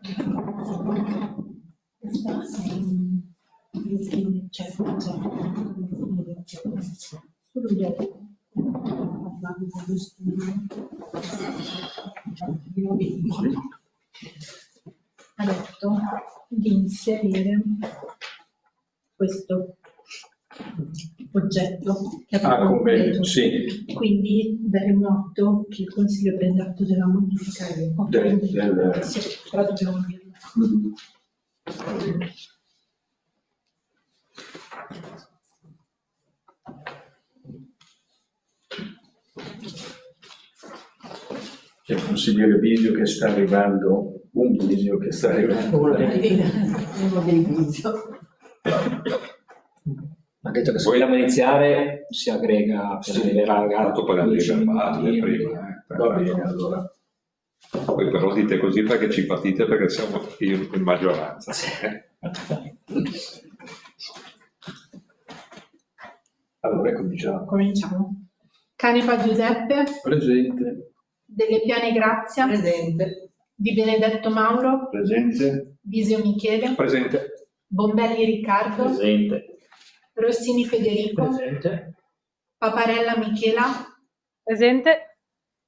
Solo dopo parlando dello studio ha detto di inserire questo oggetto che abbiamo come, sì. Quindi daremo atto che il Consiglio prende atto della modifica sì, però dobbiamo dirlo. C'è il consigliere Bisio che sta arrivando, un Bisio che sta arrivando. Uno dei Bisio. Ha detto che se vogliamo iniziare si aggrega per le Tanto per le verbali prima. Va bene, allora. Poi però dite così perché ci patite, perché siamo io in maggioranza. Allora cominciamo. Cominciamo. Canepa Giuseppe. Presente. Delle Piane Grazia. Presente. Di Benedetto Mauro. Presente. Bisio Michele. Presente. Bombelli Riccardo. Presente. Rossini Federico. Presente. Paparella Michela. Presente.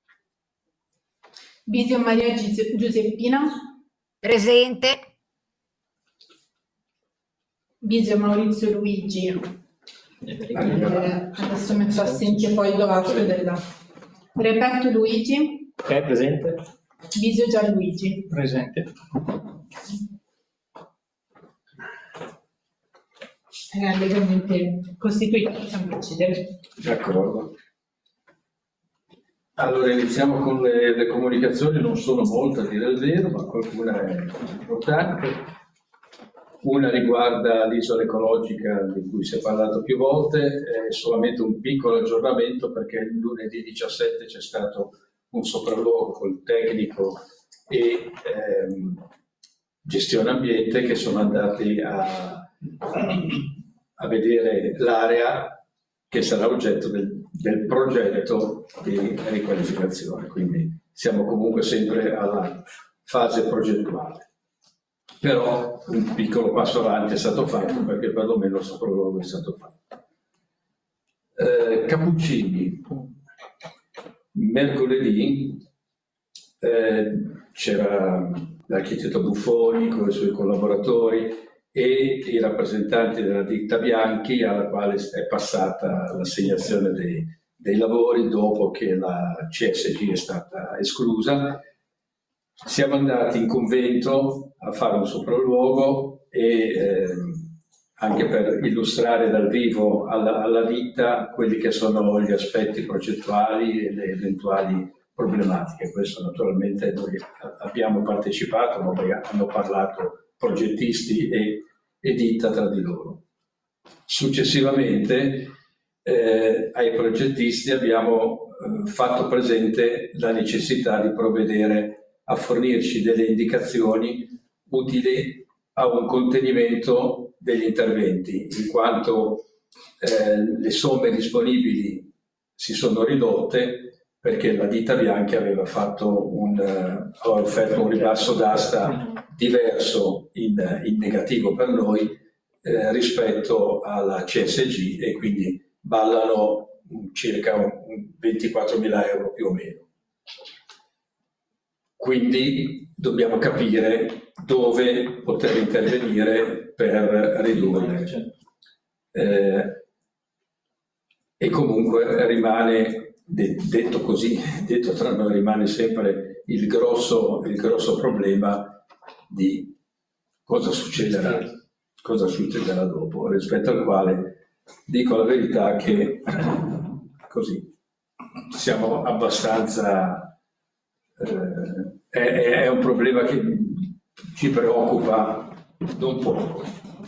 Bisio Maria Giuseppina. Presente. Bisio Maurizio Luigi. Adesso metto assente poi do atto della. Reperto Luigi. Ok, presente. Bisio Gianluigi. Presente. Legalmente costituito, possiamo procedere. D'accordo. Allora iniziamo con le comunicazioni, non sono molte a dire il vero, ma qualcuna è importante. Una riguarda l'isola ecologica di cui si è parlato più volte, è solamente un piccolo aggiornamento perché il lunedì 17 c'è stato un sopralluogo col tecnico e gestione ambiente che sono andati a vedere l'area che sarà oggetto del progetto di riqualificazione, quindi siamo comunque sempre alla fase progettuale. Però un piccolo passo avanti è stato fatto perché perlomeno il sopralluogo è stato fatto. Cappuccini. Mercoledì c'era l'architetto Buffoni con i suoi collaboratori e i rappresentanti della ditta Bianchi, alla quale è passata l'assegnazione dei lavori dopo che la CSG è stata esclusa. Siamo andati in convento a fare un sopralluogo e anche per illustrare dal vivo alla ditta quelli che sono gli aspetti progettuali e le eventuali problematiche. Questo naturalmente noi abbiamo partecipato, ma poi hanno parlato progettisti e ditta tra di loro. Successivamente ai progettisti abbiamo fatto presente la necessità di provvedere a fornirci delle indicazioni utili a un contenimento degli interventi, in quanto le somme disponibili si sono ridotte perché la ditta Bianchi aveva offerto un ribasso d'asta diverso in negativo per noi rispetto alla CSG e quindi ballano circa 24.000 euro più o meno. Quindi dobbiamo capire dove poter intervenire per ridurre. E comunque rimane, detto così, detto tra noi, rimane sempre il grosso problema di cosa succederà dopo, rispetto al quale dico la verità che così siamo abbastanza... è un problema che ci preoccupa non poco.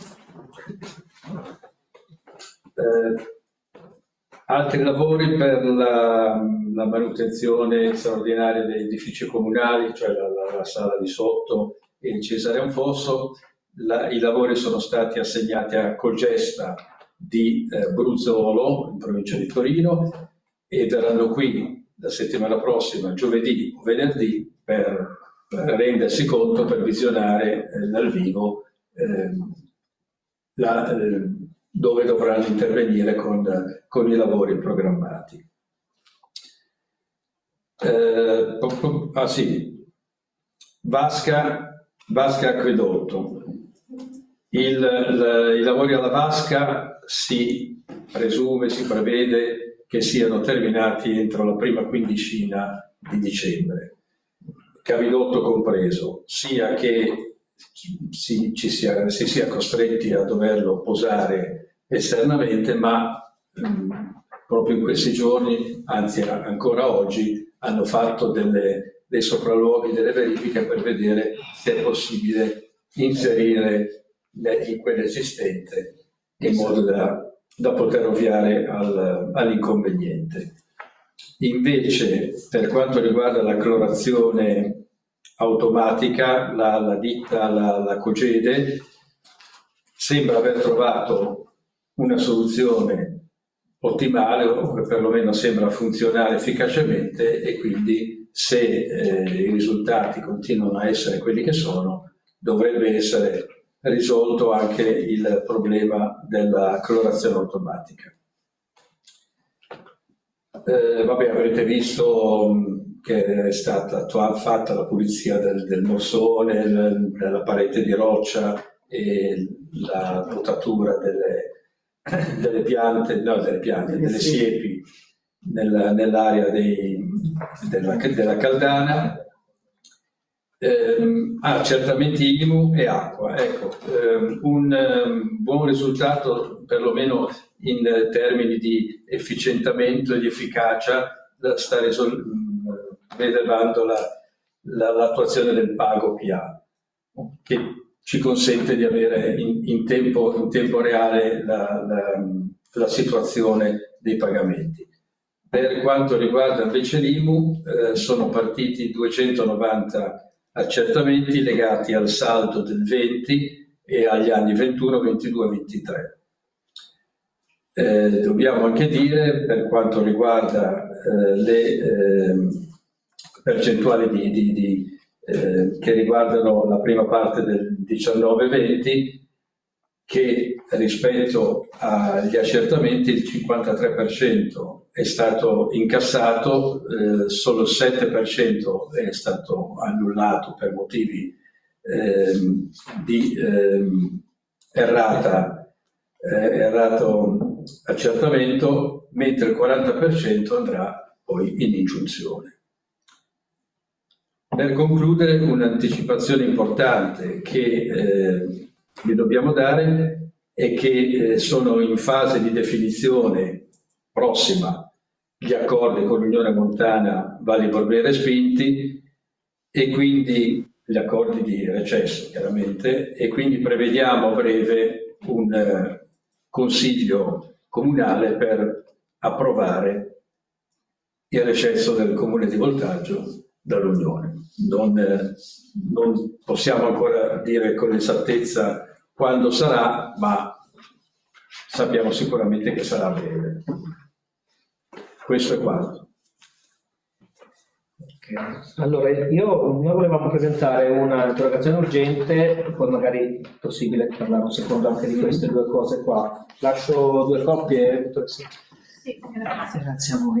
Altri lavori per la manutenzione straordinaria degli edifici comunali, cioè la sala di sotto e il Cesare Anfosso. I lavori sono stati assegnati a Cogesta di Bruzzolo, in provincia di Torino, e verranno qui la settimana prossima, giovedì o venerdì, per rendersi conto per visionare dal vivo dove dovranno intervenire con i lavori programmati. Vasca Acquedotto. I lavori alla vasca si prevede che siano terminati entro la prima quindicina di dicembre, cavidotto compreso, sia che si sia costretti a doverlo posare esternamente, ma proprio in questi giorni, anzi ancora oggi, hanno fatto dei sopralluoghi, delle verifiche per vedere se è possibile inserire in quell'esistente in modo da poter ovviare all'inconveniente. Invece, per quanto riguarda la clorazione automatica, la ditta, la Cogede, sembra aver trovato una soluzione ottimale, o perlomeno sembra funzionare efficacemente, e quindi se i risultati continuano a essere quelli che sono, dovrebbe essere risolto anche il problema della clorazione automatica. Avrete visto che è stata fatta la pulizia del morsone, della parete di roccia e la potatura delle siepi nell'area della Caldana. Certamente IMU e acqua. Ecco, un buon risultato, perlomeno in termini di efficientamento e di efficacia, sta rilevando l'attuazione del pago PA, che ci consente di avere in tempo reale la situazione dei pagamenti. Per quanto riguarda invece l'IMU, sono partiti 290 accertamenti legati al saldo del 20 e agli anni 21, 22 e 23. Dobbiamo anche dire, per quanto riguarda le percentuali che riguardano la prima parte del 19-20, che rispetto agli accertamenti il 53% è stato incassato, solo il 7% è stato annullato per motivi di errato accertamento, mentre il 40% andrà poi in ingiunzione. Per concludere, un'anticipazione importante che vi dobbiamo dare è che sono in fase di definizione prossima gli accordi con l'Unione Montana Valli Borghese Respinti, e quindi gli accordi di recesso chiaramente, e quindi prevediamo a breve un consiglio comunale per approvare il recesso del comune di Voltaggio dall'Unione. Non possiamo ancora dire con esattezza quando sarà, ma sappiamo sicuramente che sarà breve. Questo è quanto. Okay. Allora, noi volevamo presentare una interrogazione urgente, poi magari è possibile parlare un secondo anche di queste due cose qua. Lascio 2 copie, dottoressa? Sì, grazie. Grazie a voi.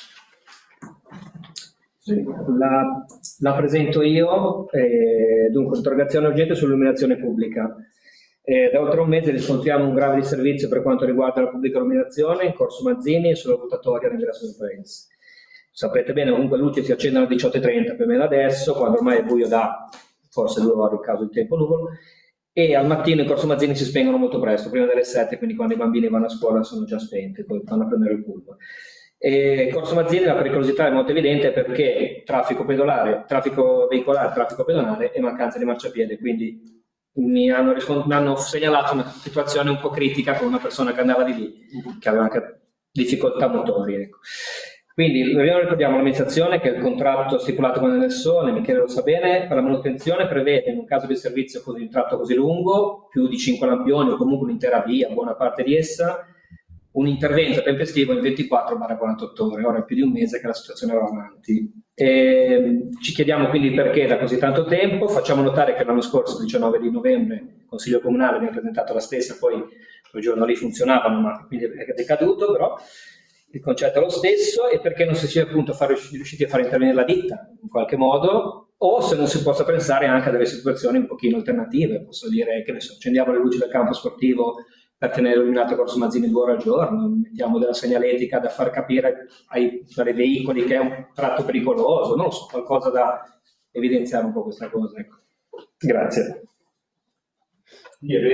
Sì, la presento io. Dunque, interrogazione urgente sull'illuminazione pubblica. Da oltre un mese riscontriamo un grave disservizio per quanto riguarda la pubblica illuminazione in Corso Mazzini e sulla rotatoria nell'ingresso del paese. Saprete bene, comunque le luci si accendono alle 18:30 più o meno adesso, quando ormai è buio da forse 2 ore in caso di tempo nuvolo, e al mattino in Corso Mazzini si spengono molto presto, prima delle 7, quindi quando i bambini vanno a scuola sono già spenti, poi vanno a prendere il pullman. Corso Mazzini la pericolosità è molto evidente perché traffico pedolare, traffico veicolare, traffico pedonale e mancanza di marciapiede, quindi mi hanno segnalato una situazione un po' critica con una persona che andava di lì, che aveva anche difficoltà motori. Ecco. Quindi ricordiamo l'amministrazione che il contratto stipulato con l'Essone, Michele lo sa bene, per la manutenzione prevede in un caso di servizio così un tratto così lungo, più di 5 lampioni o comunque un'intera via, buona parte di essa, un intervento tempestivo in 24/48 ore. Ora è più di un mese che la situazione va avanti. Ci chiediamo quindi perché da così tanto tempo. Facciamo notare che l'anno scorso, il 19 di novembre, il Consiglio Comunale mi ha presentato la stessa, poi quel giorno lì funzionavano, ma quindi è decaduto, però il concetto è lo stesso, e perché non si sia appunto riusciti a far intervenire la ditta in qualche modo, o se non si possa pensare anche a delle situazioni un pochino alternative. Posso dire, che ne so, accendiamo le luci del campo sportivo per tenere illuminato Corso Mazzini 2 ore al giorno, mettiamo della segnaletica da far capire ai veicoli che è un tratto pericoloso, non lo so, qualcosa da evidenziare un po' questa cosa. Ecco. Grazie. Sì, è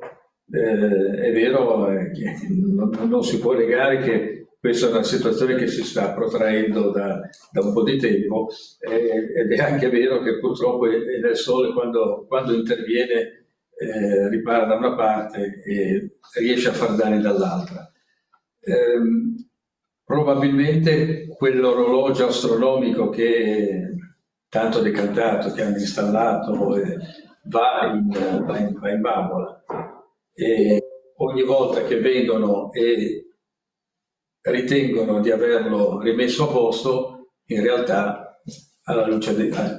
vero che non si può negare che questa è una situazione che si sta protraendo da un po' di tempo, ed è anche vero che purtroppo il sole quando interviene ripara da una parte e riesce a far danni dall'altra. Probabilmente quell'orologio astronomico che tanto decantato, che hanno installato, va in bambola, e ogni volta che vengono e ritengono di averlo rimesso a posto, in realtà alla luce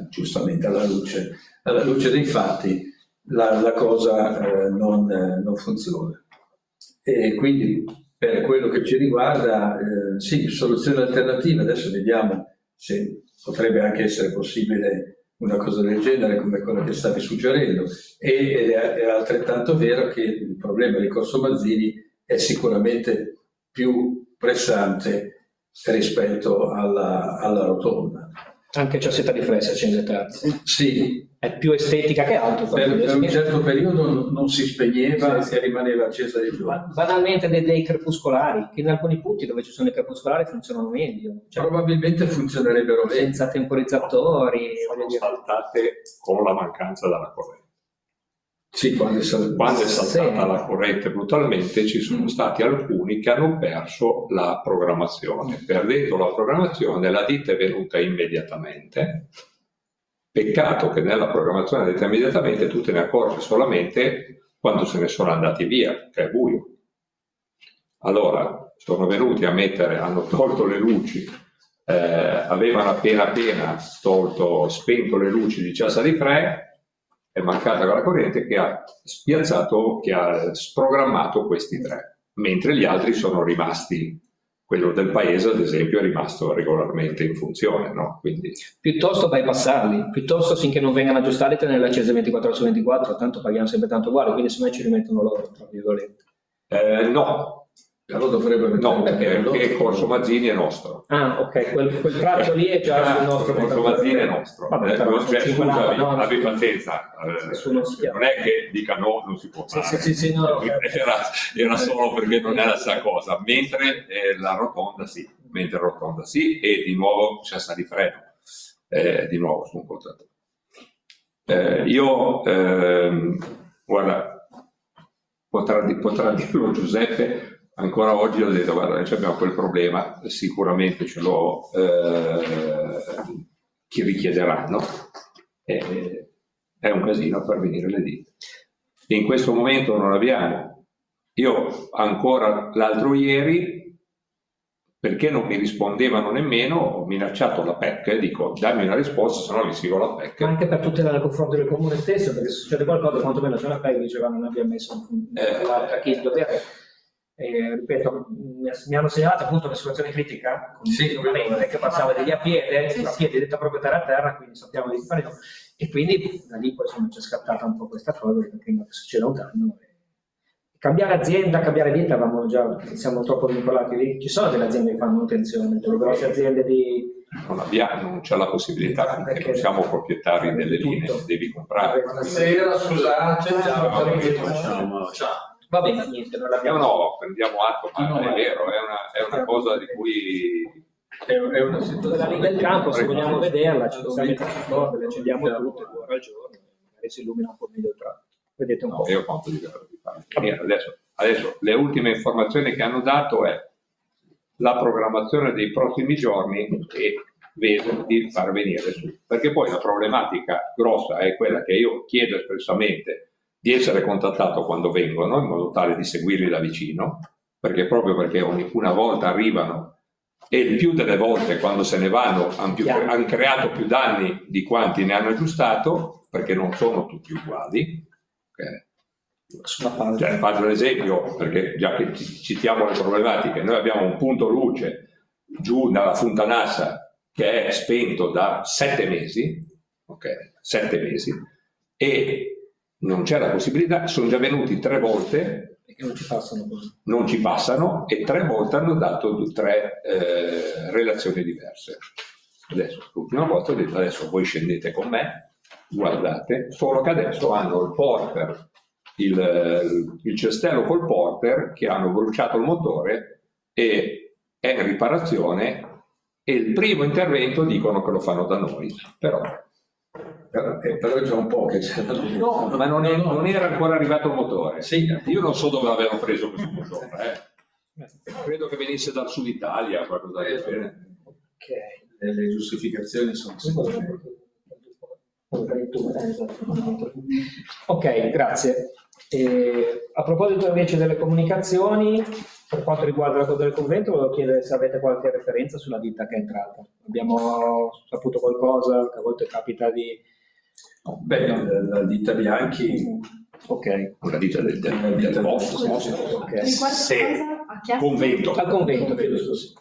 dei fatti la cosa non funziona. E quindi per quello che ci riguarda, sì, soluzioni alternative. Adesso vediamo se potrebbe anche essere possibile una cosa del genere come quella che stavi suggerendo, e è altrettanto vero che il problema di Corso Mazzini è sicuramente più pressante rispetto alla rotonda. Anche Ciassetta di Fressa c'è in Terzi. Sì. È più estetica che altro. Per un certo periodo non si spegneva, e rimaneva accesa di più. Banalmente dei crepuscolari, che in alcuni punti dove ci sono i crepuscolari funzionano meglio. Cioè, probabilmente funzionerebbero meglio. Senza temporizzatori. Sono saltate con la mancanza della corrente. Sì, quando è saltata la corrente brutalmente, ci sono stati alcuni che hanno perso la programmazione. Perdendo la programmazione, la ditta è venuta immediatamente. Peccato che nella programmazione detta immediatamente tu te ne accorgi solamente quando se ne sono andati via, che è buio. Allora sono venuti hanno tolto le luci, avevano appena spento le luci di Ciassa di Fre, è mancata quella corrente che ha sprogrammato questi tre, mentre gli altri sono rimasti. Quello del paese, ad esempio, è rimasto regolarmente in funzione, no? Quindi piuttosto bypassarli, piuttosto finché non vengano aggiustati tenerli accesi 24 ore su 24, tanto paghiamo sempre tanto uguale, quindi se noi ci rimettono loro, tra virgolette. No. Allora dovrebbe perché Corso Mazzini è nostro. Ah, ok, quel tratto lì è già il nostro. Corso Mazzini è nostro. Vabbè, scusami, abbi pazienza. Non è che dica no, non si può fare. Sì, no. Era solo perché non è la stessa cosa. Mentre la rotonda sì, e di nuovo Ciassa di Freno. Di nuovo su un contratto. Guarda, potrà dirlo Giuseppe. Ancora oggi ho detto, guarda, noi abbiamo quel problema, sicuramente ce lo chi richiederanno, è un casino per venire le ditte. In questo momento non abbiamo. Io ancora l'altro ieri, perché non mi rispondevano nemmeno, ho minacciato la PEC e dico dammi una risposta, se no mi scrivo la PEC. Anche per tutelare il confronto del comune stesso, perché se succede qualcosa, quantomeno c'è la PEC diceva non abbiamo messo a chi il dovere. Ripeto, mi hanno segnalato appunto una situazione critica con che passava degli a piede detta proprio terra a terra, quindi sappiamo di fare no. E quindi da lì poi c'è scattata un po' questa cosa, perché prima che succeda un danno. Cambiare azienda, cambiare ditta, siamo troppo vincolati lì. Ci sono delle aziende che fanno manutenzione, delle grosse aziende di... Non c'è la possibilità, perché non siamo proprietari delle linee, devi comprare. Buonasera, scusate. Ciao. Va bene, niente, non l'abbiamo. No, prendiamo atto, ma è vero, è una cosa di cui... È una situazione. La linea del campo, se vogliamo vederla, ci possiamo mettere d'accordo, le accendiamo tutte, 2 ore al giorno, magari si illumina un po' meglio il tratto. Vedete un po'. Io conto di fare. Adesso le ultime informazioni che hanno dato è la programmazione dei prossimi giorni e vedo di far venire su. Perché poi la problematica grossa è quella che io chiedo espressamente di essere contattato quando vengono, in modo tale di seguirli da vicino, perché proprio perché una volta arrivano e il più delle volte quando se ne vanno hanno creato più danni di quanti ne hanno aggiustato, perché non sono tutti uguali. Okay. Cioè, faccio un esempio, perché già che citiamo le problematiche, noi abbiamo un punto luce giù dalla Fontanassa che è spento da 7 mesi, okay, 7 mesi, e non c'è la possibilità, sono già venuti 3 volte, perché non ci passano così. Non ci passano, e 3 volte hanno dato 3 relazioni diverse. Adesso, l'ultima volta ho detto, adesso voi scendete con me, guardate, solo che adesso hanno il porter, il cestello col porter, che hanno bruciato il motore e è in riparazione, e il primo intervento dicono che lo fanno da noi, però è già un po' che c'è da dire. no, ma non era ancora arrivato il motore. Sì. Io non so dove avevano preso questo motore, credo che venisse dal Sud Italia, qualcosa del genere. Le giustificazioni sono Ok, grazie. A proposito invece delle comunicazioni, per quanto riguarda la cosa del convento, volevo chiedere se avete qualche referenza sulla ditta che è entrata. Abbiamo saputo qualcosa, che a volte capita di... la ditta Bianchi. Ok. Una ditta del posto. Ok. Se A chi ha- convento. Al convento, giusto, sì.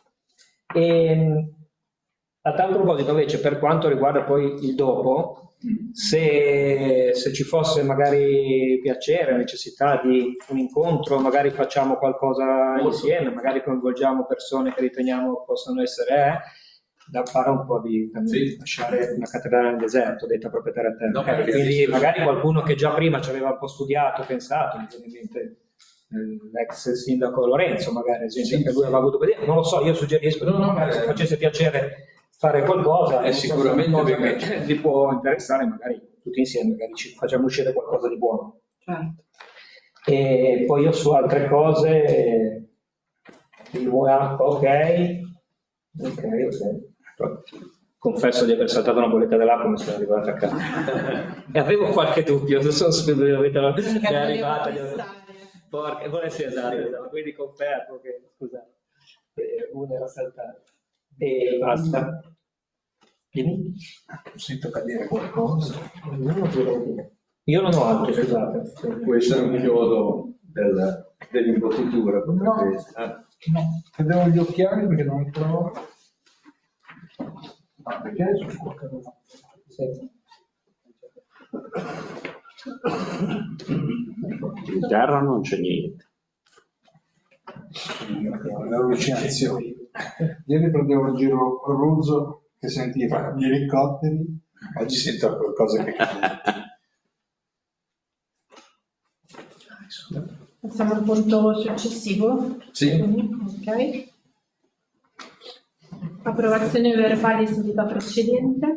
A tal proposito invece, per quanto riguarda poi il dopo, se ci fosse magari piacere, necessità di un incontro, magari facciamo qualcosa insieme, magari coinvolgiamo persone che riteniamo possano essere da fare un po' di lasciare una cattedrale nel deserto, detta proprio terra a terra. Quindi magari qualcuno che già prima ci aveva un po' studiato, pensato, mi viene in mente l'ex sindaco Lorenzo, magari, ad esempio, che lui aveva avuto vedere, non lo so, io suggerisco, magari se facesse piacere fare qualcosa, è sicuramente che vi può interessare, magari tutti insieme, magari ci facciamo uscire qualcosa di buono. Certo. E poi io su altre cose, ok. Confesso di aver saltato una bolletta dell'acqua, mi sono arrivata a casa. E avevo qualche dubbio, non so se è arrivata. Volessi esatto, quindi confermo che, scusate, uno era saltato. E basta. Dimmi. Sento cadere qualcosa. Io non ho altro, scusate. Può essere un chiodo dell'imbottitura. No, vedevo gli occhiali perché non trovo. Perché adesso scuotono. In terra non c'è niente. Le allucinazioni. Ieri prendevo in giro Ruzzo che sentiva gli elicotteri, oggi sento qualcosa che cambia. Passiamo al punto successivo. Sì. Ok. Approvazione verbale di seduta precedente.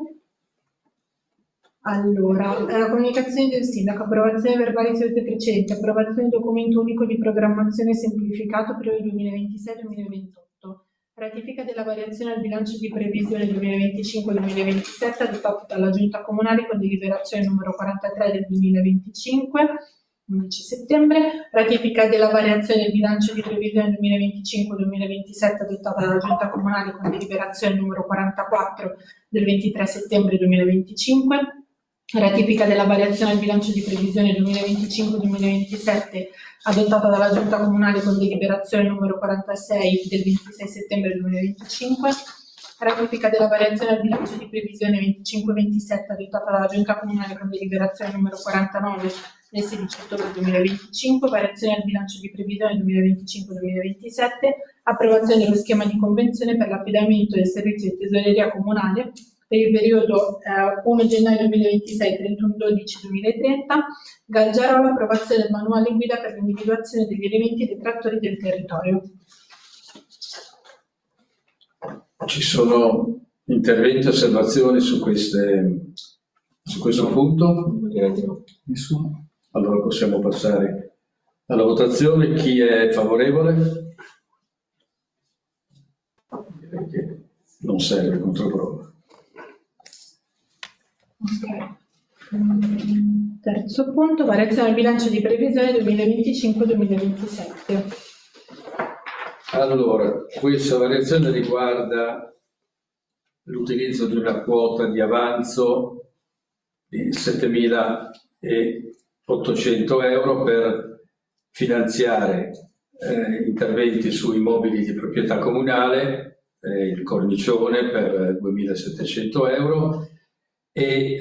Allora, comunicazione del sindaco, approvazione verbale di seduta precedente, approvazione documento unico di programmazione semplificato per il 2026-2028, ratifica della variazione al bilancio di previsione 2025-2027 adottato dalla Giunta Comunale con deliberazione numero 43 del 2025, 11 settembre, ratifica della variazione del bilancio di previsione 2025-2027 adottata dalla Giunta Comunale con deliberazione numero 44 del 23 settembre 2025, ratifica della variazione al bilancio di previsione 2025-2027 adottata dalla Giunta Comunale con deliberazione numero 46 del 26 settembre 2025, ratifica della variazione al bilancio di previsione 25-27 adottata dalla Giunta Comunale con deliberazione numero 49 del 16 ottobre 2025, variazione al bilancio di previsione 2025-2027, approvazione dello schema di convenzione per l'affidamento del servizio di tesoreria comunale per il periodo 1 gennaio 2026 31 12 2030, Galgiarolo, approvazione del manuale guida per l'individuazione degli elementi dei trattori del territorio. Ci sono interventi, osservazioni su questo punto? Nessuno. Allora possiamo passare alla votazione. Chi è favorevole? Direi che non serve controprova. Okay. Terzo punto, variazione al bilancio di previsione 2025-2027. Allora, questa variazione riguarda l'utilizzo di una quota di avanzo di 7.800 euro per finanziare interventi su immobili di proprietà comunale, il cornicione per 2.700 euro e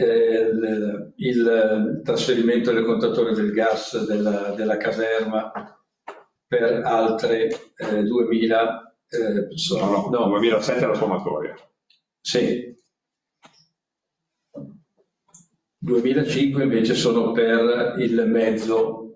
il trasferimento del contatore del gas della caserma per altre 2.000 no, 2007 la sommatoria. Sì. 2.500 invece sono per il mezzo.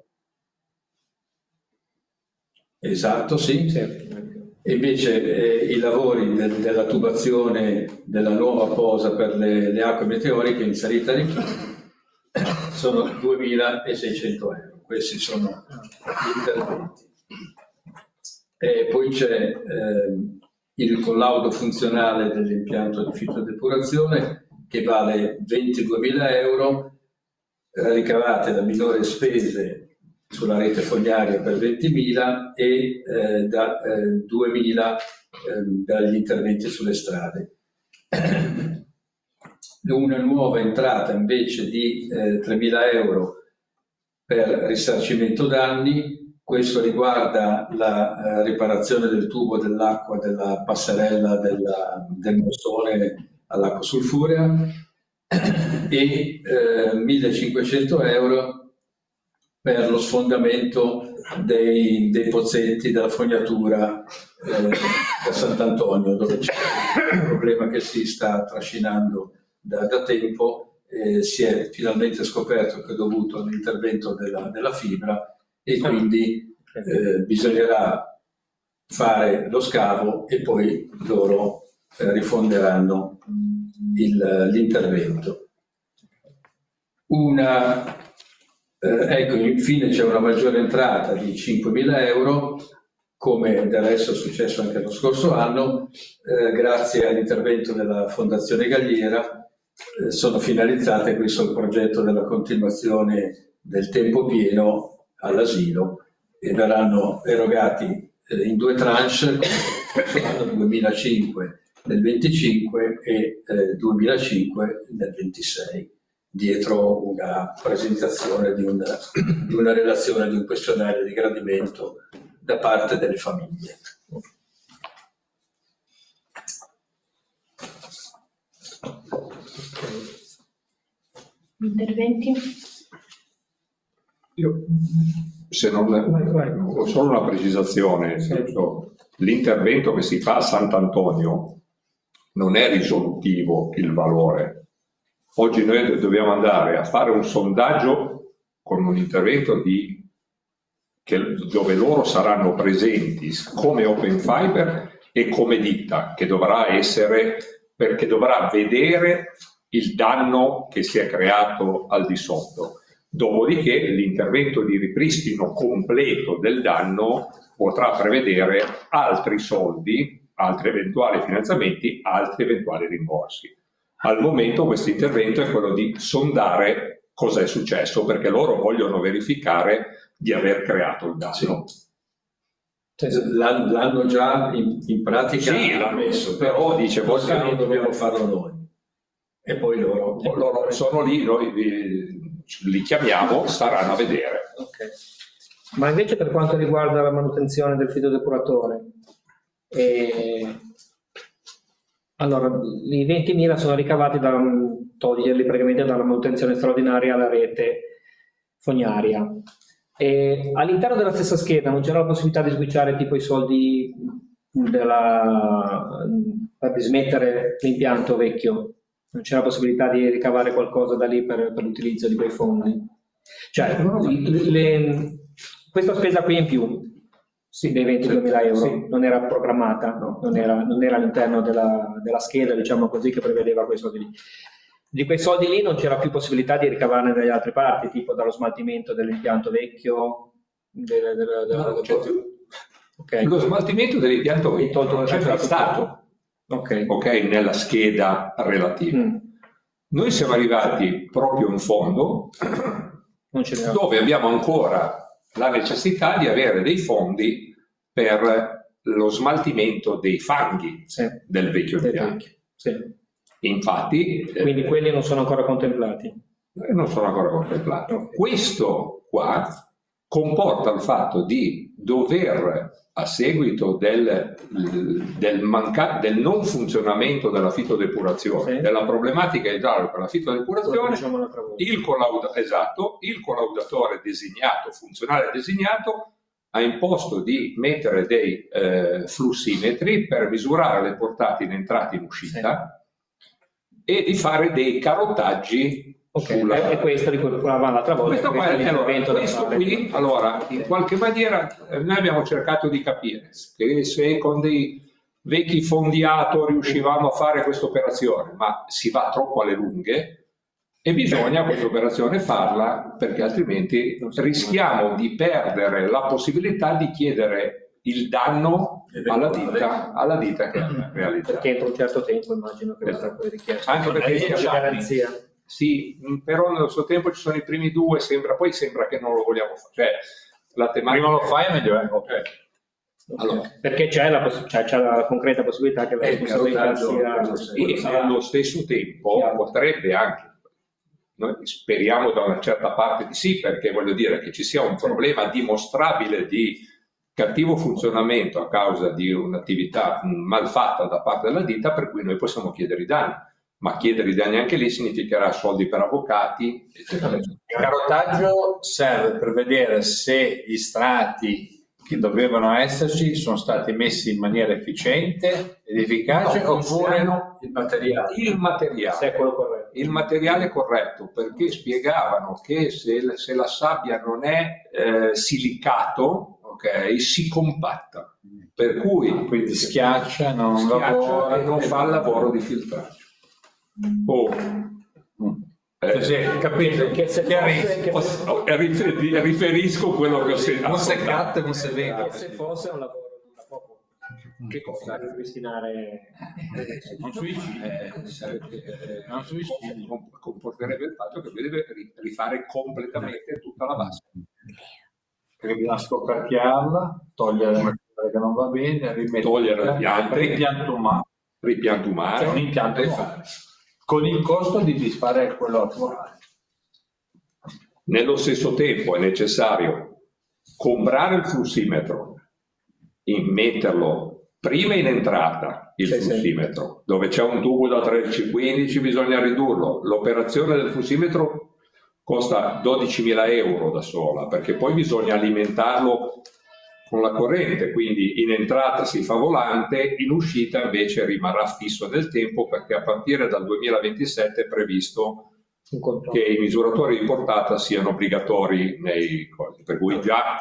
Esatto, sì. E invece i lavori della tubazione della nuova posa per le acque meteoriche in salita di sono 2.600 euro. Questi sono gli interventi. E poi c'è il collaudo funzionale dell'impianto di filtrodepurazione che vale 22.000 euro, ricavate da minori spese sulla rete fognaria per 20.000 e da 2.000 dagli interventi sulle strade. Una nuova entrata invece di 3.000 euro per risarcimento danni. Questo riguarda la riparazione del tubo dell'acqua della passerella del mostone all'acqua sulfurea e 1.500 euro per lo sfondamento dei pozzetti della fognatura da Sant'Antonio, dove c'è un problema che si sta trascinando da tempo. Si è finalmente scoperto che è dovuto all'intervento della fibra e quindi bisognerà fare lo scavo e poi loro rifonderanno l'intervento. Ecco, infine c'è una maggiore entrata di 5.000 euro, come del resto è successo anche lo scorso anno, grazie all'intervento della Fondazione Galliera. Sono finalizzate questo al progetto della continuazione del tempo pieno all'asilo e verranno erogati in 2 tranche, 2005 nel 25 e 2005 nel 26, dietro una presentazione di una relazione, di un questionario di gradimento da parte delle famiglie. Interventi? Io, se non ho solo una precisazione, nel senso, l'intervento che si fa a Sant'Antonio non è risolutivo il valore. Oggi noi dobbiamo andare a fare un sondaggio con un intervento dove loro saranno presenti come Open Fiber e come ditta, che dovrà essere, perché dovrà vedere il danno che si è creato al di sotto. Dopodiché l'intervento di ripristino completo del danno potrà prevedere altri soldi, altri eventuali finanziamenti, altri eventuali rimborsi. Al momento questo intervento è quello di sondare cosa è successo, perché loro vogliono verificare di aver creato il danno. Sì. L'hanno già in pratica messo, però dice forse non dobbiamo farlo noi. E poi loro sono lì, noi li chiamiamo, staranno a vedere. Okay. Ma invece per quanto riguarda la manutenzione del filtrodepuratore, allora i 20.000 sono ricavati da toglierli praticamente dalla manutenzione straordinaria alla rete fognaria. E all'interno della stessa scheda non c'era la possibilità di switchare tipo i soldi per dismettere l'impianto vecchio? Non c'è la possibilità di ricavare qualcosa da lì per l'utilizzo di quei fondi? Cioè, questa spesa qui in più dei 22.000 euro non era programmata, no? non era all'interno della scheda, diciamo così, che prevedeva quei soldi lì. Di quei soldi lì non c'era più possibilità di ricavarne dalle altre parti, tipo dallo smaltimento dell'impianto vecchio. Okay. Lo smaltimento dell'impianto vecchio c'è già stato. Ok, nella scheda relativa. Noi siamo arrivati proprio in fondo, dove abbiamo ancora la necessità di avere dei fondi per lo smaltimento dei fanghi del vecchio impianto. Sì. Infatti, quindi quelli non sono ancora contemplati. Non sono ancora contemplati. Questo qua comporta il fatto di dover, a seguito del non funzionamento della fitodepurazione, della problematica idraulica della fitodepurazione, il collaudatore designato, funzionale designato, ha imposto di mettere dei flussimetri per misurare le portate in entrata e in uscita e di fare dei carottaggi. È questo di cui parlavamo l'altra volta. Questo qui, allora, in qualche maniera noi abbiamo cercato di capire che se con dei vecchi fondiato riuscivamo a fare questa operazione, ma si va troppo alle lunghe e bisogna questa operazione farla, perché altrimenti rischiamo di perdere la possibilità di chiedere il danno alla ditta che ha realizzato. Perché entro un certo tempo immagino che questa richiesta. Anche perché c'è garanzia. Sì, però nel suo tempo ci sono i primi 2, sembra che non lo vogliamo fare. Cioè, la tematica... Prima lo fai, meglio è. Allora, perché c'è la concreta possibilità che la responsabilità sia... E allo stesso tempo potrebbe anche, noi speriamo da una certa parte di sì, perché voglio dire che ci sia un problema dimostrabile di cattivo funzionamento a causa di un'attività malfatta da parte della ditta, per cui noi possiamo chiedere i danni. Ma chiedere i danni anche lì significherà soldi per avvocati, eccetera. Il carottaggio serve per vedere se gli strati che dovevano esserci sono stati messi in maniera efficiente ed efficace, oppure no, il materiale. Se è quello corretto. Il materiale corretto, perché spiegavano che se la sabbia non è silicato, si compatta, per cui quindi schiaccia, non lavora e non fa il lavoro di filtraggio. Capito? Riferisco quello che ho sentito. Non si catta, non si vede. Se fosse un lavoro da poco. Che cosa? Ripristinare non suicidi. Comporterebbe il fatto che deve rifare completamente tutta la base. Perché bisogna scoperchiarla, togliere quella che non va bene, togliere le piante, ripiantumare, cioè un impianto da fare, con il costo di disfare quello attuale. Nello stesso tempo è necessario comprare il flussimetro, metterlo prima in entrata, flussimetro, dove c'è un tubo da 13-15 bisogna ridurlo. L'operazione del flussimetro costa 12.000 euro da sola, perché poi bisogna alimentarlo con la corrente, quindi in entrata si fa volante, in uscita invece rimarrà fisso nel tempo, perché a partire dal 2027 è previsto che i misuratori di portata siano obbligatori nei cosi, per cui già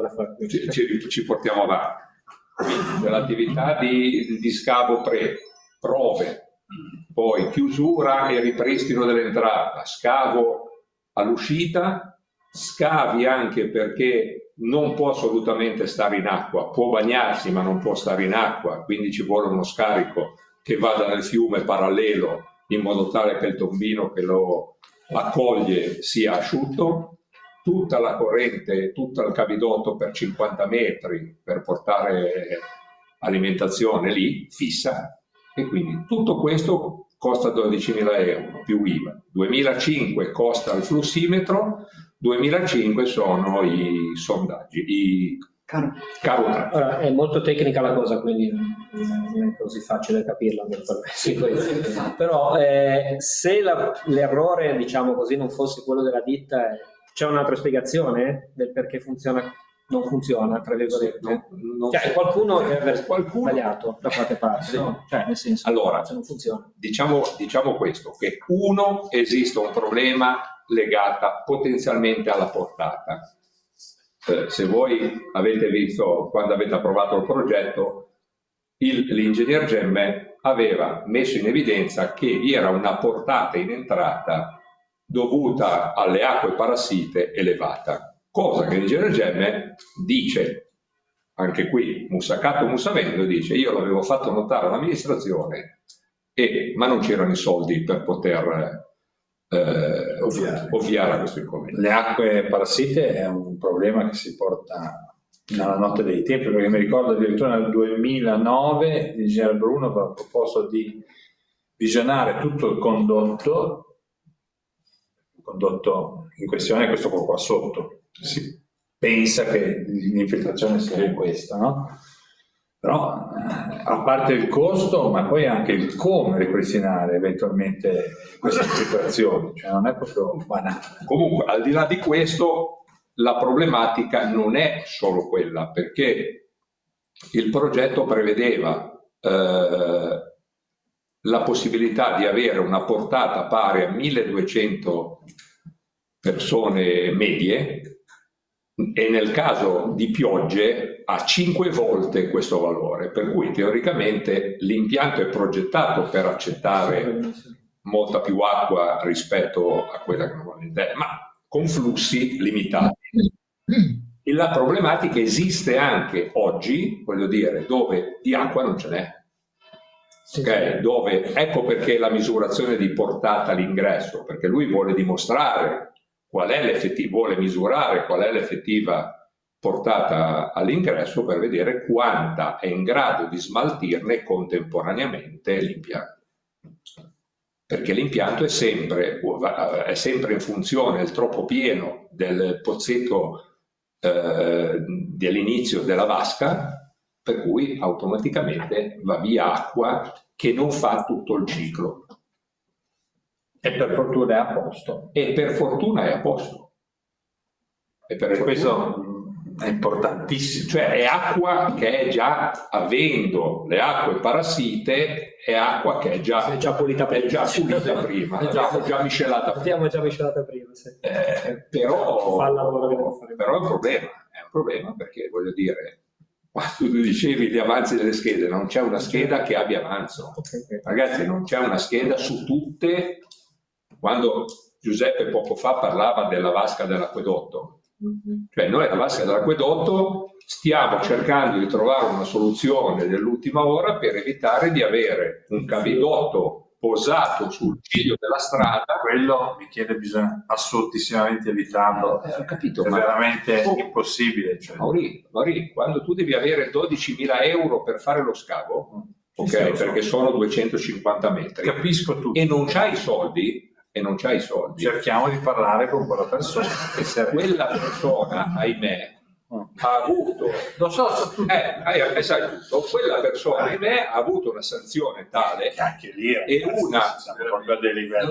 ci portiamo avanti. Quindi l'attività di scavo prove, poi chiusura e ripristino dell'entrata, scavo all'uscita, scavi anche perché non può assolutamente stare in acqua, può bagnarsi ma non può stare in acqua, quindi ci vuole uno scarico che vada nel fiume parallelo in modo tale che il tombino che lo accoglie sia asciutto, tutta la corrente, tutto il cavidotto per 50 metri per portare alimentazione lì, fissa, e quindi tutto questo costa 12.000 euro più IVA. 2.500 costa il flussimetro, 2.500 sono i sondaggi, i carotaggi. Allora, è molto tecnica la cosa, quindi non è così facile capirla. Però se l'errore, diciamo così, non fosse quello della ditta, c'è un'altra spiegazione del perché non funziona, tra virgolette. Cioè, qualcuno è sbagliato da qualche parte, no? Cioè, nel senso, allora, se non funziona. Diciamo questo, che esiste un problema legato potenzialmente alla portata. Se voi avete visto, quando avete approvato il progetto, l'ingegner Gemme aveva messo in evidenza che vi era una portata in entrata dovuta alle acque parassite elevata, cosa che l'ingegner Gemme dice, anche qui, mussacato musavendo, dice: io l'avevo fatto notare all'amministrazione, ma non c'erano i soldi per poter ovviare a questo inconveniente. Le acque parassite è un problema che si porta nella notte dei tempi, perché mi ricordo addirittura nel 2009 l'ingegnere Bruno aveva proposto di visionare tutto il condotto in questione, questo qua sotto. Si pensa che l'infiltrazione sia questa, no? Però a parte il costo, ma poi anche il come ripristinare eventualmente queste infiltrazioni, cioè non è proprio banale. Comunque, al di là di questo, la problematica non è solo quella, perché il progetto prevedeva la possibilità di avere una portata pari a 1200 persone medie e nel caso di piogge a 5 volte questo valore, per cui teoricamente l'impianto è progettato per accettare molta più acqua rispetto a quella che normalmente è, ma con flussi limitati. E la problematica esiste anche oggi, voglio dire, dove di acqua non ce n'è. Okay? Dove, ecco perché la misurazione di portata all'ingresso, perché lui vuole dimostrare vuole misurare qual è l'effettiva portata all'ingresso per vedere quanta è in grado di smaltirne contemporaneamente l'impianto. Perché l'impianto è sempre in funzione del troppo pieno del pozzetto dell'inizio della vasca, per cui automaticamente va via acqua che non fa tutto il ciclo. E per fortuna è a posto. E per fortuna è a posto. E per questo è importantissimo. Cioè è acqua che è già, avendo le acque parassite, è acqua che è già pulita prima. L'abbiamo già miscelata prima. Sì. Però Fa il lavoro che devo fare. Però è un problema perché, voglio dire, quando tu dicevi gli avanzi delle schede, non c'è una scheda che abbia avanzo. Ragazzi, non c'è una scheda su tutte. Quando Giuseppe poco fa parlava della vasca dell'acquedotto, cioè noi alla vasca dell'acquedotto stiamo cercando di trovare una soluzione dell'ultima ora per evitare di avere un cavidotto posato sul ciglio della strada. Quello mi chiede, bisogna assolutissimamente evitarlo. Ho capito, è veramente impossibile. Cioè. Mauri, quando tu devi avere 12.000 euro per fare lo scavo, ok, perché sono 250 metri, capisco tutto, e non c'hai i soldi, cerchiamo di parlare con quella persona. Quella persona, ahimè, ha avuto, lo so tutto. Sai tutto, quella persona, ahimè, ha avuto una sanzione tale anche lì e una proprio a dei livelli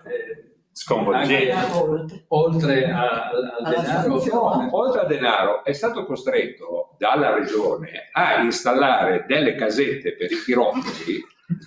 sconvolgenti. Oltre al denaro è stato costretto dalla regione a installare delle casette per i chirofoni.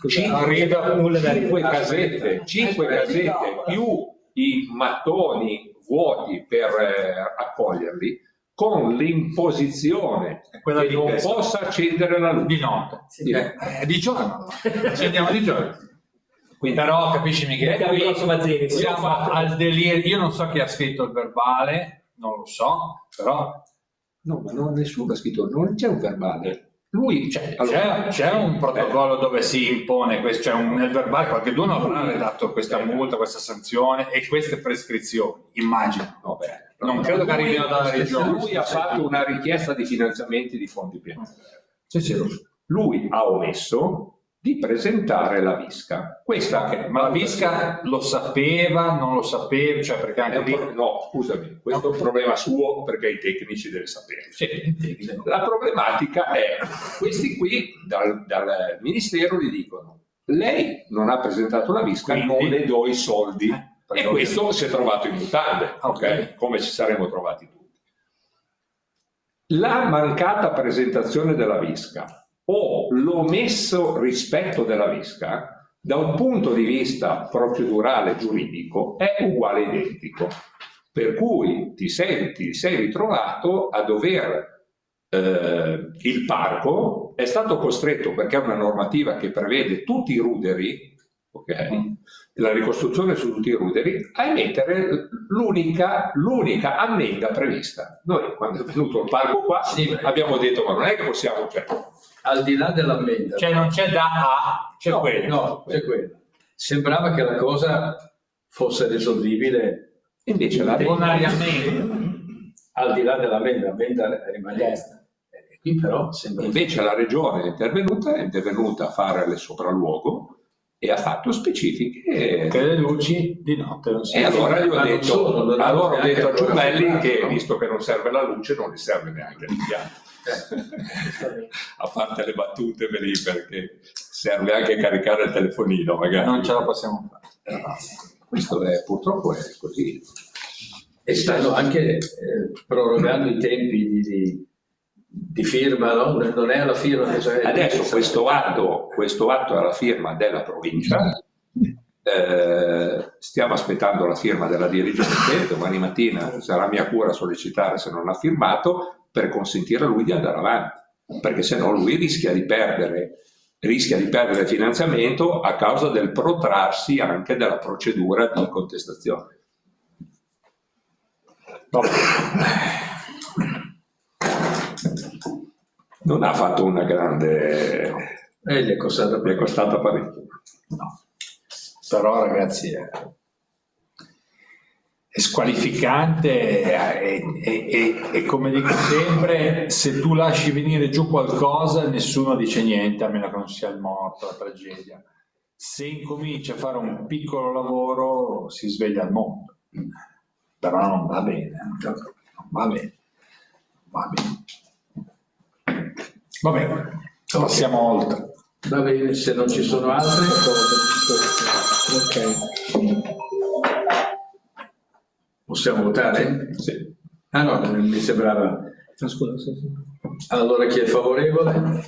5 casette più i mattoni vuoti per accoglierli, con l'imposizione che non possa accendere la luce di notte, di giorno, accendiamo di giorno. Quindi, però capisci Michele, siamo al delirio. Io non so chi ha scritto il verbale, non lo so, però no, ma nessuno ha scritto, non c'è un verbale. Lui c'è un protocollo dove si impone questo, cioè nel verbale qualcuno avrà redatto questa multa, questa sanzione e queste prescrizioni, immagino. Non credo che arrivino dalla regione. Lui ha fatto una richiesta di finanziamenti di fondi pieni. Lui ha omesso di presentare la visca. Ma la visca lo sapeva, non lo sapeva, cioè perché anche no, scusami, questo è un problema suo perché i tecnici deve sapere. La problematica è questi qui dal ministero gli dicono: lei non ha presentato la visca, non le do i soldi. E questo si è trovato in mutande, ok? Come ci saremmo trovati tutti. La mancata presentazione della visca o l'omesso rispetto della visca, da un punto di vista procedurale giuridico, è uguale identico. Per cui ti sei ritrovato a dover il parco è stato costretto, perché è una normativa che prevede tutti i ruderi, ok? La ricostruzione su tutti i ruderi, a emettere l'unica ammenda prevista. Noi, quando è venuto il parco qua, abbiamo detto: ma non è che possiamo, al di là dell'ammenda, non c'è da A, c'è quella. No, c'è quella. Sembrava che la cosa fosse risolvibile invece bonariamente. al di là dell'ammenda rimane. Qui però sembra... Invece la regione è intervenuta a fare le sopralluogo e ha fatto specifiche che le luci di notte non si e allora gli ho Ma non detto, solo, allora ho detto a anche Giumbelli allora che no? visto che non serve la luce non gli serve neanche l'impianto. A parte le battute lì, perché serve anche caricare il telefonino magari. non ce la possiamo fare. Questo è, purtroppo è così. E stanno anche prorogando i tempi di firma, no? Non è alla firma. Adesso questo atto è alla firma della provincia, stiamo aspettando la firma della dirigente, domani mattina sarà mia cura sollecitare se non ha firmato per consentire a lui di andare avanti, perché se no lui rischia di perdere il finanziamento a causa del protrarsi anche della procedura di contestazione. Non ha fatto una grande... gli è costata parecchio. No. Però ragazzi è squalificante e come dico sempre, se tu lasci venire giù qualcosa nessuno dice niente, a meno che non sia il morto, la tragedia. Se incomincia a fare un piccolo lavoro si sveglia il mondo, però non va bene, va bene, passiamo oltre. Va bene, se non ci sono altre possiamo votare? Sì. Ah no, mi sembrava. Scusa, sì. Allora chi è favorevole?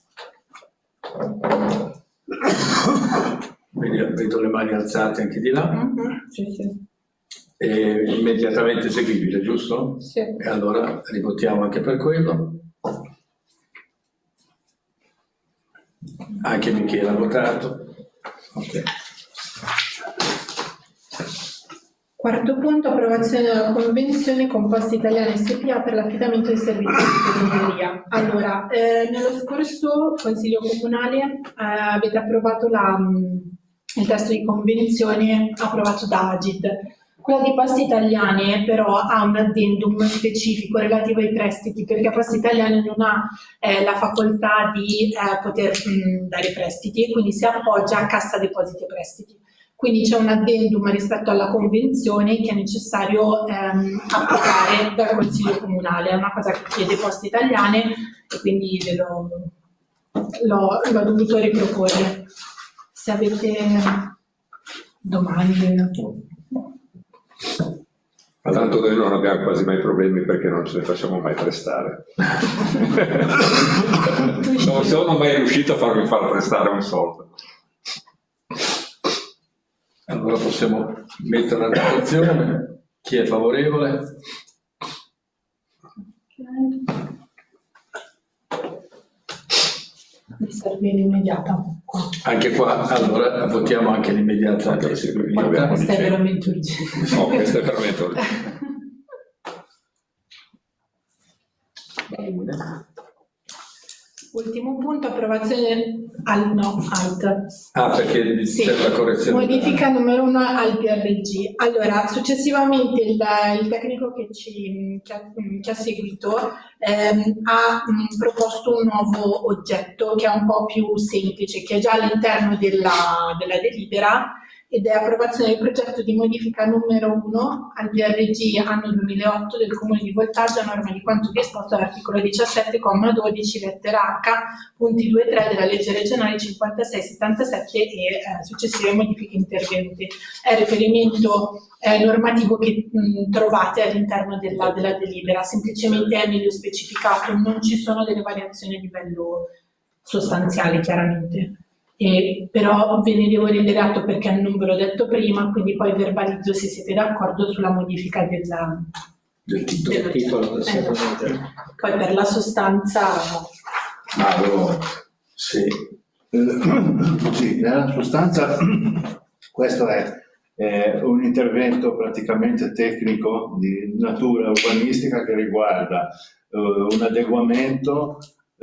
Vedo le mani alzate anche di là. Sì. È immediatamente eseguibile, giusto? Sì. E allora rivotiamo anche per quello. Anche Michele ha votato. Ok. Quarto punto, approvazione della convenzione con Poste Italiane SpA per l'affidamento dei servizi di tesoreria. Allora, nello scorso Consiglio Comunale avete approvato il testo di convenzione approvato da Agid. Quella di Poste Italiane però ha un addendum specifico relativo ai prestiti, perché Poste Italiane non ha la facoltà di poter dare prestiti e quindi si appoggia a Cassa Depositi e Prestiti. Quindi c'è un addendum rispetto alla convenzione che è necessario approvare dal Consiglio Comunale, è una cosa che chiede Poste Italiane e quindi l'ho dovuto riproporre. Se avete domande... Tanto noi non abbiamo quasi mai problemi perché non ce ne facciamo mai prestare. Non sono mai riuscito a farmi far prestare un soldo. Allora possiamo mettere la votazione. Chi è favorevole? Mi serve l'immediata. Anche qua, allora votiamo anche l'immediata. Questa è veramente urgente. No, questo è veramente urgente. Ultimo punto, approvazione alt. Perché Sì, c'è la correzione. modifica numero 1 al PRG. Allora, successivamente il tecnico che ha seguito ha proposto un nuovo oggetto che è un po' più semplice, che è già all'interno della delibera, ed è approvazione del progetto di modifica numero 1 al DRG anno 2008 del Comune di Voltaggio a norma di quanto disposto dall'articolo 17,12 lettera H punti 2 e 3 della legge regionale 5677 e successive modifiche intervenute. È il riferimento normativo che trovate all'interno della delibera, semplicemente è meglio specificato, non ci sono delle variazioni a livello sostanziale chiaramente. Però ve ne devo rendere atto perché non ve l'ho detto prima, quindi poi verbalizzo se siete d'accordo sulla modifica del titolo. Poi per la sostanza sì. Sì, nella sostanza questo è un intervento praticamente tecnico di natura urbanistica che riguarda un adeguamento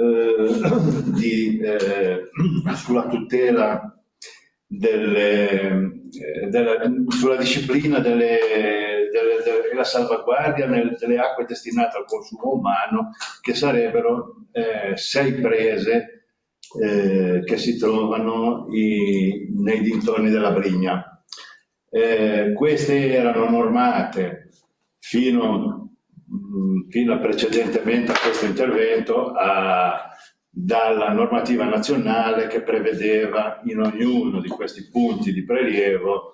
sulla tutela sulla disciplina e la salvaguardia delle acque destinate al consumo umano, che sarebbero 6 prese che si trovano nei dintorni della Brigna. Queste erano normate fino a precedentemente a questo intervento dalla normativa nazionale, che prevedeva in ognuno di questi punti di prelievo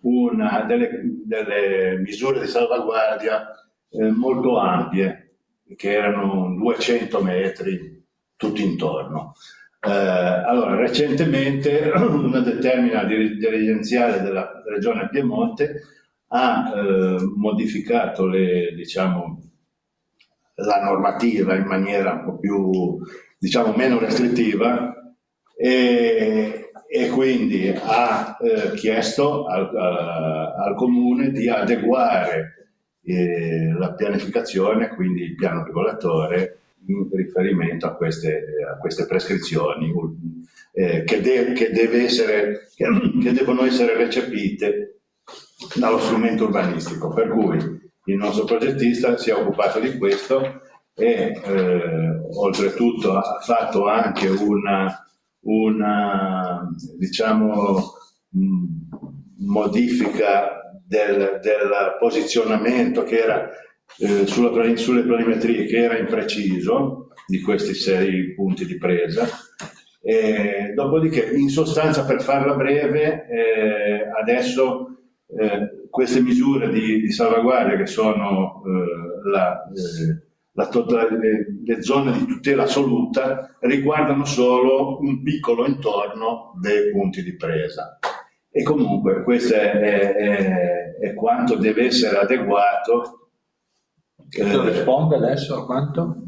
delle misure di salvaguardia molto ampie, che erano 200 metri tutto intorno. Allora, recentemente una determina dirigenziale della Regione Piemonte ha modificato la normativa in maniera un po' più, meno restrittiva, e quindi ha chiesto al Comune di adeguare la pianificazione, quindi il piano regolatore, in riferimento a queste prescrizioni che devono essere recepite dallo strumento urbanistico. Per cui il nostro progettista si è occupato di questo e oltretutto ha fatto anche una modifica del posizionamento che era sulle planimetrie, che era impreciso, di questi 6 punti di presa. Dopodiché, in sostanza, per farla breve, adesso queste misure di salvaguardia, che sono le zone di tutela assoluta, riguardano solo un piccolo intorno dei punti di presa. E comunque questo è quanto deve essere adeguato. Corrisponde adesso a quanto?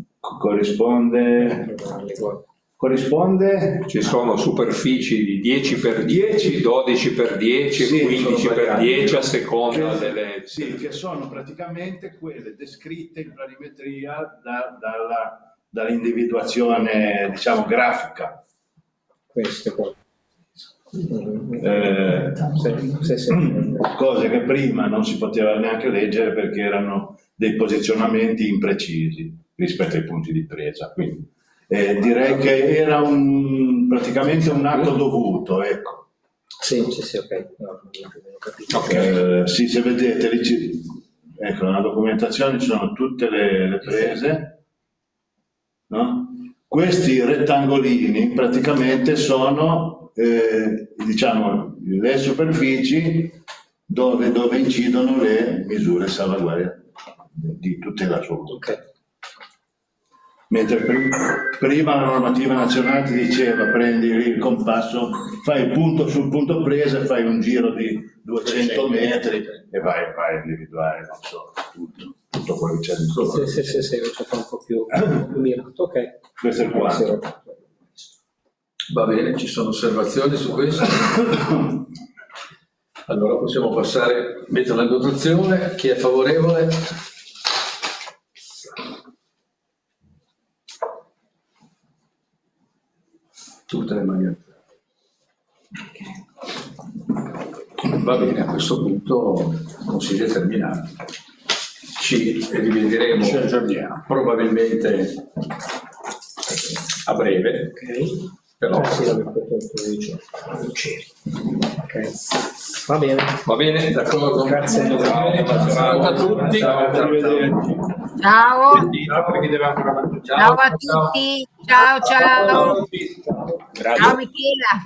Corrisponde. Ci sono superfici di 10x10, 12x10, sì, 15x10 a seconda delle... Sì, che sono praticamente quelle descritte in planimetria dall'individuazione, grafica. Queste qua. Cose che prima non si poteva neanche leggere perché erano dei posizionamenti imprecisi rispetto ai punti di presa. Quindi direi che era praticamente un atto dovuto, ecco. Sì, ok. No, sì, se vedete lì ecco, nella documentazione ci sono tutte le prese, no? Questi rettangolini praticamente sono le superfici dove incidono le misure salvaguardia di tutela assoluta. Okay. Mentre prima la normativa nazionale ti diceva: prendi il compasso, fai il punto sul punto presa, fai un giro di 200 metri e vai a individuare, non so, tutto quello che c'è dentro. Sì, invece fa un po' più mirato. Ok. Questo è il quadro. Va bene, ci sono osservazioni su questo? Allora possiamo passare, metterla in votazione. Chi è favorevole? Tutte le mani alzate. Va bene, a questo punto consiglio terminato. Ci rivedremo probabilmente a breve. Ok. Però va bene, d'accordo. Grazie a tutti. Ciao a tutti. Ciao. Grazie. Ciao Michela.